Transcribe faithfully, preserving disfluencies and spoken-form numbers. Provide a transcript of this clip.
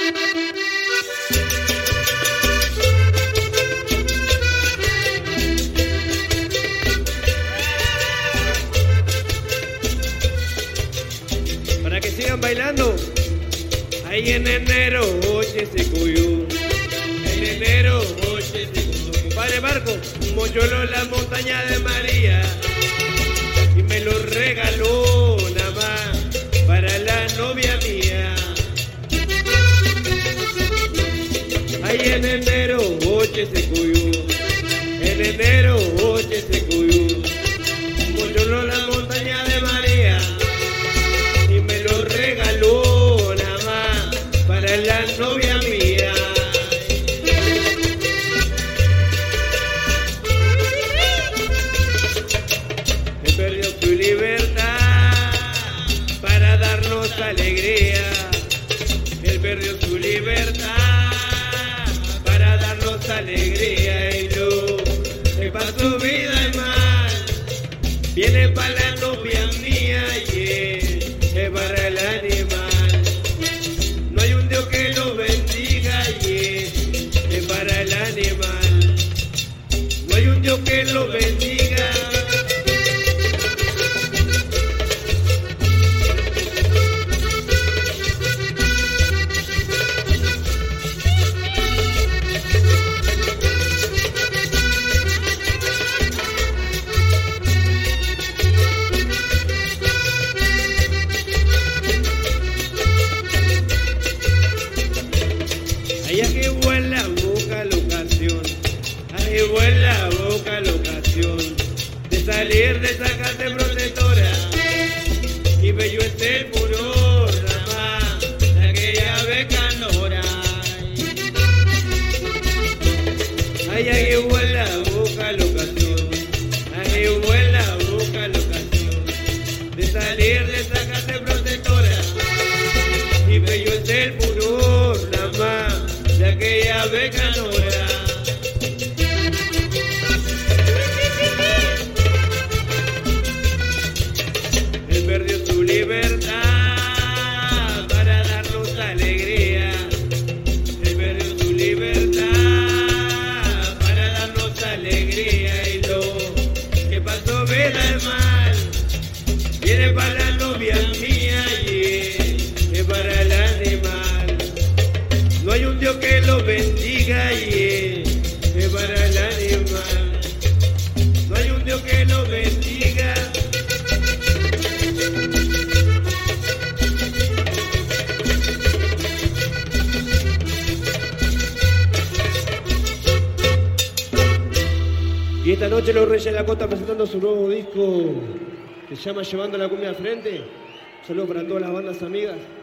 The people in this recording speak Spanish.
Para que sigan bailando. Ahí en enero, oye se cuyú. En enero, oye se cuyú. Compadre Marco, un mochuelo en la montaña de María. Y me lo regaló nada más para la novia mía. Ahí en enero, oye se cuyú. En enero, oye se cuyú. Un mochuelo en la montaña de María. Y me lo regaló nada más para la novia mía. Él perdió su libertad para darnos alegría. Él perdió su libertad para darnos alegría. Y no se pasó vida y mal. Viene para la novia mía y es para el animal. No hay un Dios que lo bendiga y es para el animal. No hay un Dios que lo bendiga. Allá que vuela boca la ocasión, ahí vuela boca la ocasión de salir de esa casa protectora. Y bello es el furor, nada más, de aquella becanora. Allá que vuela boca la ocasión, ahí vuela boca la ocasión de salir de esa casa protectora. Y bello es el furor, nada más, de aquella becanora. Él perdió su libertad para darnos alegría. Él perdió su libertad para darnos alegría. Y lo que pasó vida el mal viene para la novia mía y es para el animal. No hay un Dios que lo bendiga y es para el animal. No hay un Dios que lo bendiga. Y esta noche los Reyes de la Costa presentando su nuevo disco que se llama Llevando la Cumbia al Frente. Saludos para todas las bandas amigas.